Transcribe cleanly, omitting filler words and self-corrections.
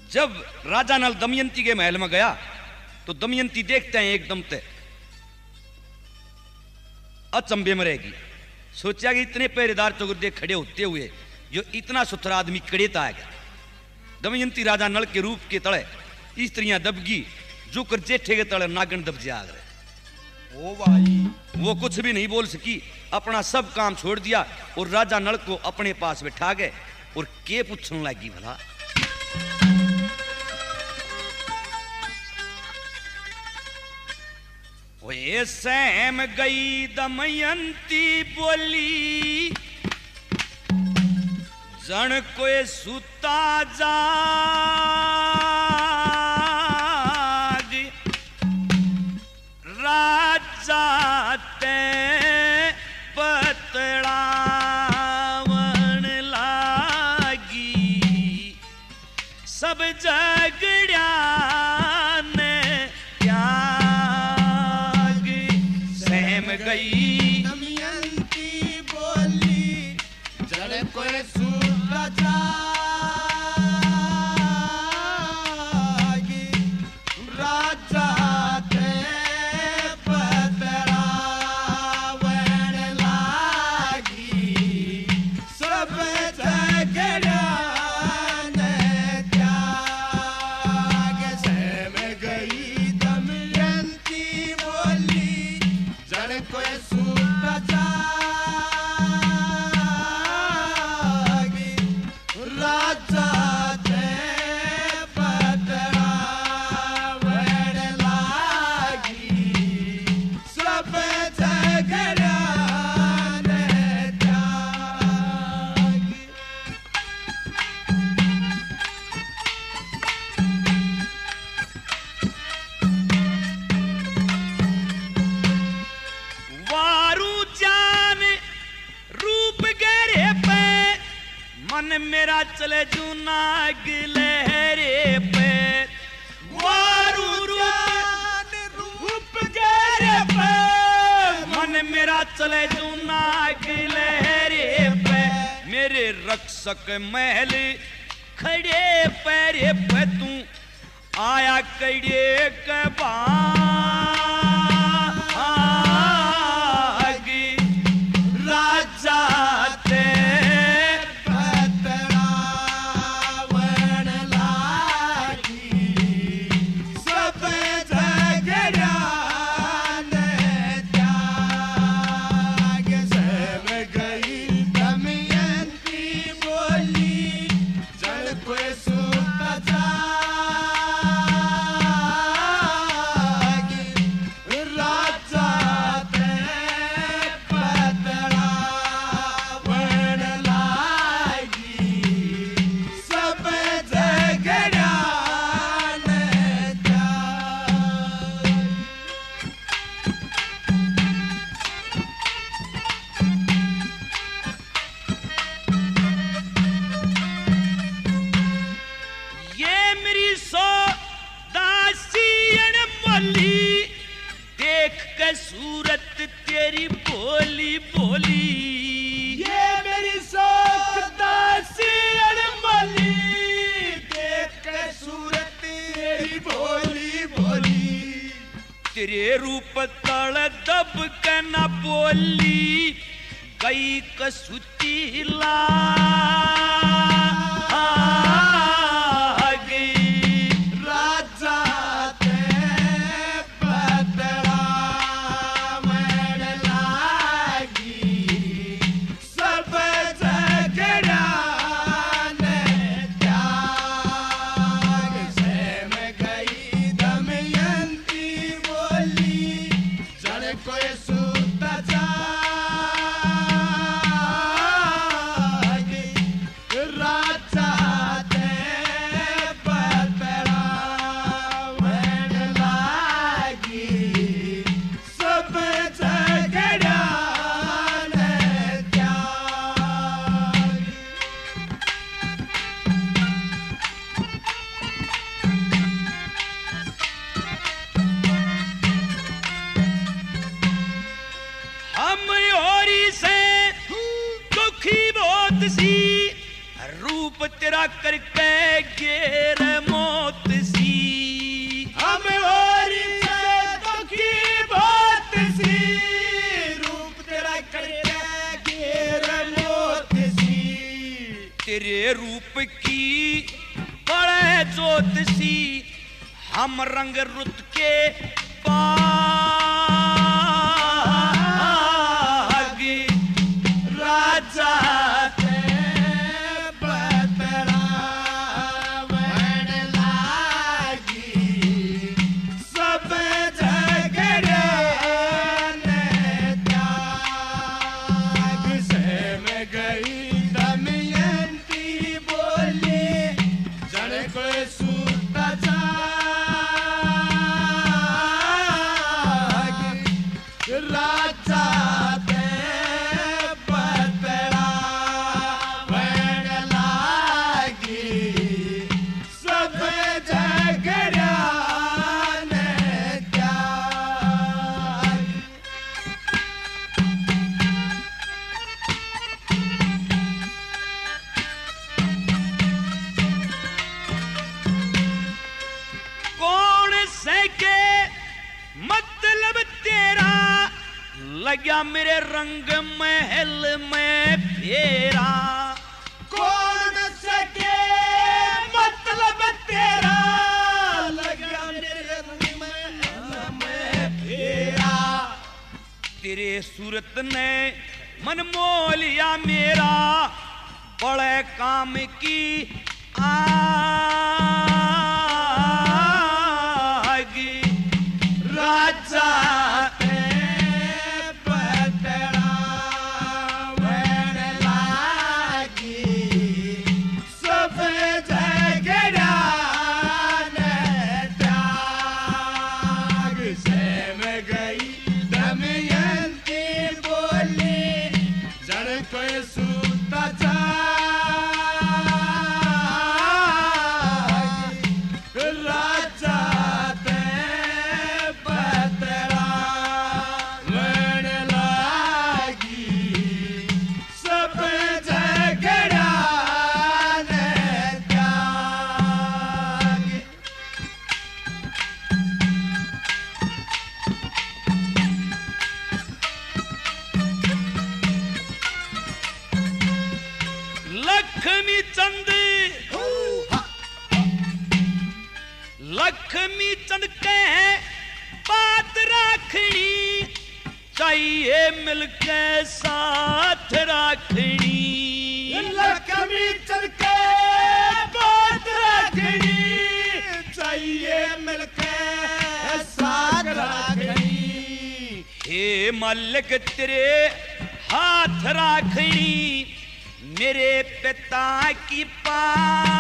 जब राजा नल दमयंती के महल में गया तो दमयंती देखते हैं एकदम ते अचंभे में रहेगी। सोचा कि इतने पहरेदार चौगुर्दे खड़े होते हुए जो इतना सुथरा आदमी कड़ेता है। दमयंती राजा नल के रूप के तले स्त्रियां दबगी, जो कर जेठे के तले नागन दब जाग रहे। ओ भाई वो कुछ भी नहीं बोल सकी, अपना सब काम छोड़ दिया और राजा नल को अपने पास बैठा गए और के पूछने लगी भला। वे सहम गई दमयंती बोली, जन कोई सुता जाग, राजा ते पतड़ावन लागी, सब झगड़िया ने त्याग। सहम गई दमयंती बोली, जड़ कोई सुता जागी, राजा ते पतड़ावन लागी, सब झगड़िया ने त्याग। सहम गई दमयंती बोली, जड़ कोई सुता जागी, राजा ते पतड़ावन लागी, सब झगड़िया ने त्याग। वारू जान रूप गहरे पे, मन मेरा चले जूनाग लहरे पे। वारू जान रूप गहरे पे, मन मेरा चले जूनाग लहरे पे। मेरे रक्षक महल खड़े पैरे पे, तू आया कड़े के भागी, राजा ते पतड़ावन लागी, सब झगड़िया ने त्याग। सहम गई दमयंती बोली, जड़ कोई सुता जागी, राजा ते पतड़ावन लागी, सब झगड़िया ने त्याग। ये मेरी सो दासियन मोली, देख के सूरत तेरी बोली बोली। ये मेरी शौक दासी अनमोली, देख के सूरत तेरी भोली भोली। तेरे रूप तल दब के न बोली, गई कसुती लागी, राजा ते पतड़ावन लागी, सब झगड़िया ने त्याग। सहम गई दमयंती बोली, जड़ कोई सुता जागी, राजा ते पतड़ावन लागी, सब झगड़िया ने त्याग। हम ओरी से दुखी बहुत सी, रूप तेरा करके घेर मोह तेरे रूप की बड़े ज्योतिषी हम रंग रुत के पाग राजा ते बतरा बन लागी सब झगड़ा ने त्याग से में गई दमयंती बोली जन कोई सूता राजा ते बतरा बन लागी सब झगड़ा ने त्याग कौन से के मतलब तेरा लगा मेरे रंग महल में फेरा कौन सके मतलब तेरा लगा मेरे रंग में फेरा तेरे सूरत ने मन मोह लिया मेरा बड़े काम की आग राजा ते बतरा बन लागी सब झगड़ा ने त्याग से में गई दमयंती बोली जड़ कोई सूता राजा ते बतरा बन लागी सब झगड़ा ने त्याग लक्ष्मी चंद लक्ष्मी चंद के बात रखनी चाहिए मिलके साथ रखनी लक्ष्मी चल के बात रखनी चाहिए मिलके साथ रखनी हे मालिक तेरे हाथ रखनी मेरे पिता की पास